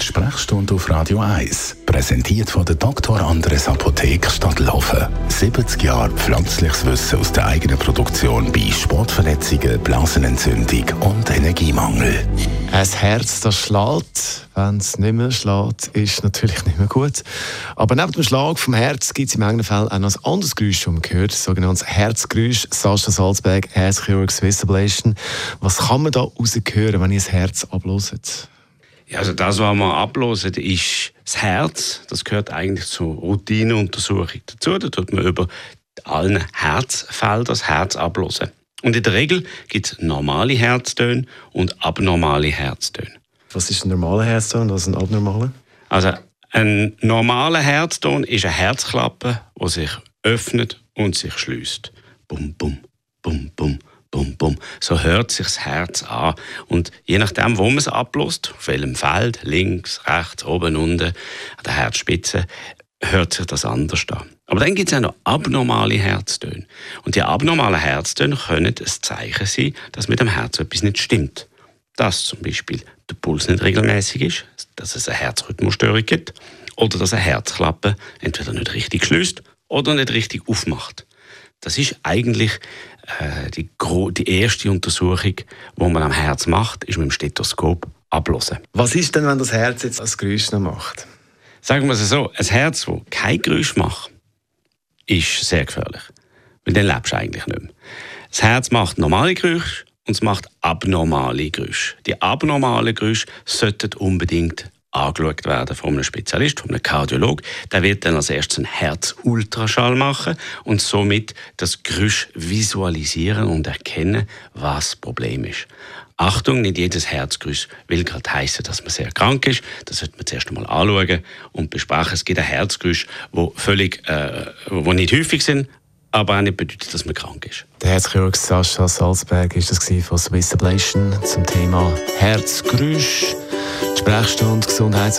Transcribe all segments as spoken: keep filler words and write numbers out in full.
Die Sprechstunde auf Radio eins. Präsentiert von der Doktor Andres Apotheke Stadtlaufen. siebzig Jahre pflanzliches Wissen aus der eigenen Produktion bei Sportverletzungen, Blasenentzündung und Energiemangel. Ein Herz, das schlägt. Wenn es nicht mehr schlägt, ist natürlich nicht mehr gut. Aber neben dem Schlag vom Herz gibt es in manchen Fällen auch noch ein anderes Geräusch, das man hört, das sogenannte Herzgeräusch. Sascha Salzberg, Herzchirurg Swiss Ablation. Was kann man da raushören, wenn ihr das Herz ablöst? Ja, also das, was wir ablösen, ist das Herz. Das gehört eigentlich zur Routineuntersuchung dazu. Da tut man über allen Herzfeldern das Herz ablösen. Und in der Regel gibt es normale Herztöne und abnormale Herztöne. Was ist ein normaler Herzton und was ist ein abnormaler? Also ein normaler Herzton ist eine Herzklappe, die sich öffnet und sich schließt. Bum, bum, bum, bum. Bum, bum. So hört sich das Herz an. Und je nachdem, wo man es ablässt, auf welchem Feld, links, rechts, oben, unten, an der Herzspitze, hört sich das anders an. Aber dann gibt es auch noch abnormale Herztöne. Und die abnormalen Herztöne können ein Zeichen sein, dass mit dem Herz etwas nicht stimmt. Dass zum Beispiel der Puls nicht regelmäßig ist, dass es eine Herzrhythmusstörung gibt oder dass eine Herzklappe entweder nicht richtig schließt oder nicht richtig aufmacht. Das ist eigentlich äh, die, die erste Untersuchung, die man am Herz macht, ist mit dem Stethoskop abhören. Was ist denn, wenn das Herz jetzt ein Geräusch noch macht? Sagen wir es so, ein Herz, das kein Geräusch macht, ist sehr gefährlich. Weil dann lebst du eigentlich nicht mehr. Das Herz macht normale Geräusche und es macht abnormale Geräusche. Die abnormalen Geräusche sollten unbedingt angeschaut werden von einem Spezialist, von einem Kardiolog. Der wird dann als erstes einen Herzultraschall machen und somit das Geräusch visualisieren und erkennen, was das Problem ist. Achtung, nicht jedes Herzgeräusch will gerade heissen, dass man sehr krank ist. Das sollte man zuerst einmal anschauen und besprechen. Es gibt ein Herzgeräusch, die völlig, äh, wo nicht häufig sind, aber auch nicht bedeutet, dass man krank ist. Der Herzchirurg Sascha Salzberg ist das von Swiss Ablation zum Thema Herzgeräusch. Die Sprechstunde Gesundheits-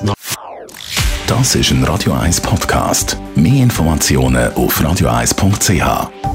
Das ist ein Radio eins Podcast. Mehr Informationen auf radio eins punkt c h.